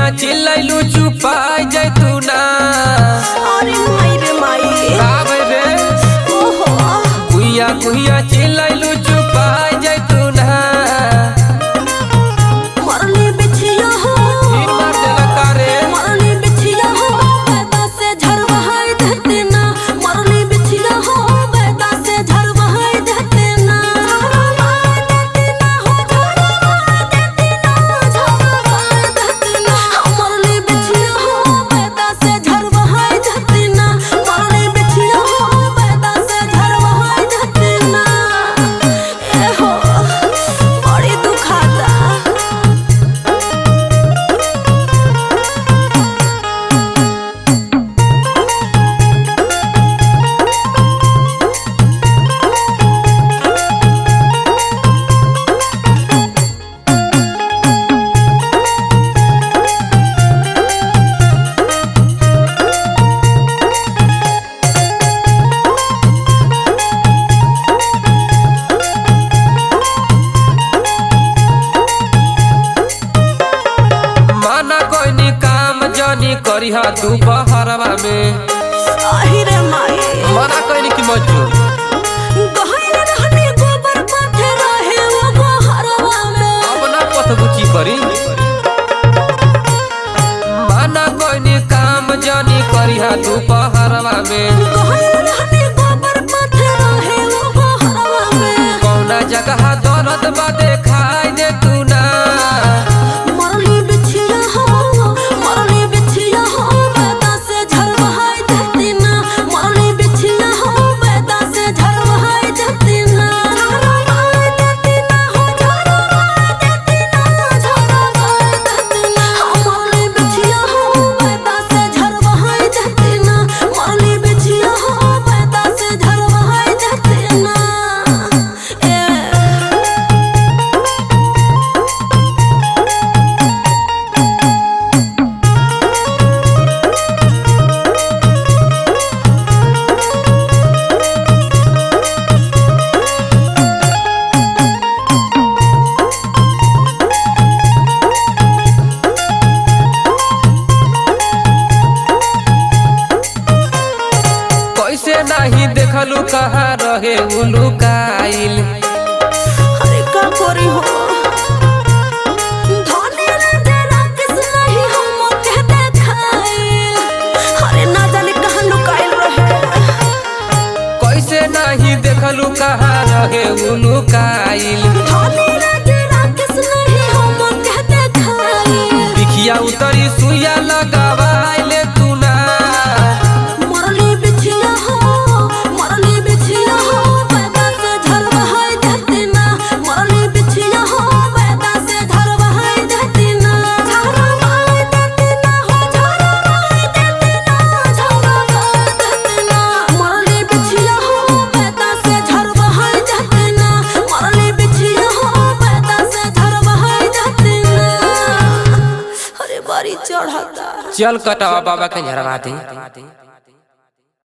चिल्लैलू चुपाई जैतूना अरे माई रे माई आवे रे ओहो कुइया चिल्लैलू चुपाई जैतूना मरली बिछिया हो फिर मार देला कारे मरली बिछिया हो बेदा से झरवाई देते ना मरली बिछिया हो बेदा से झरवाई देते ना झरवाई देते ना हो झरवाई देते ना झरवाई देते ना मरली बिछिया हो बेदा से झरवाई देते ना मरली बिछिया हो बेदा से झरवाई देते ना ए हो बड़ी दुखाता माना कोई नी काम जानी करिहा दोपहरवा में आहिरे माई मना कोई नी की मजू गहन रहने गोबर माथे रहे वो गोहरवा में अपना पथ बुची करी माना कोई नी काम जानी करिहा दोपहरवा में गहन रहने गोबर माथे रहे वो गोहरवा में कौना जगह दर्द बा देखाई दे तू ना मरली बिछिया हो बेदा से झरवाई देती ना मरली बिछिया हो बेदा से झरवाई देती ना झरवाई देती ना हो झरवाई देती ना झरवाई देती ना मरली बिछिया हो बेदा से झरवाई देती ना मरली बिछिया हो बेदा से झरवाई देती ना कैसे नहीं देखलू कहाँ रहे उलुकाइल अरे का करी हो धनी राजा राकेश नहीं हम के देखाइल अरे ना जाने कहाँ लुकाइल रहे कैसे नहीं देखलू कहाँ रहे उलुकाइल धनी राजा राकेश नहीं हम के देखाइल बिखिया उतरी सुइया लगावाइले तू ना मरली बिछिया हो बेदा से झरवाई देती ना मरली बिछिया हो बेदा से झरवाई देती ना झरवाई देती ना हो झरवाई देती ना झरवाई देती ना मरली बिछिया हो बेदा से झरवाई देती ना मरली बिछिया हो बेदा से झरवाई देती ना अरे बारी चढ़ाता चल कटावा बाबा के झरवा दे।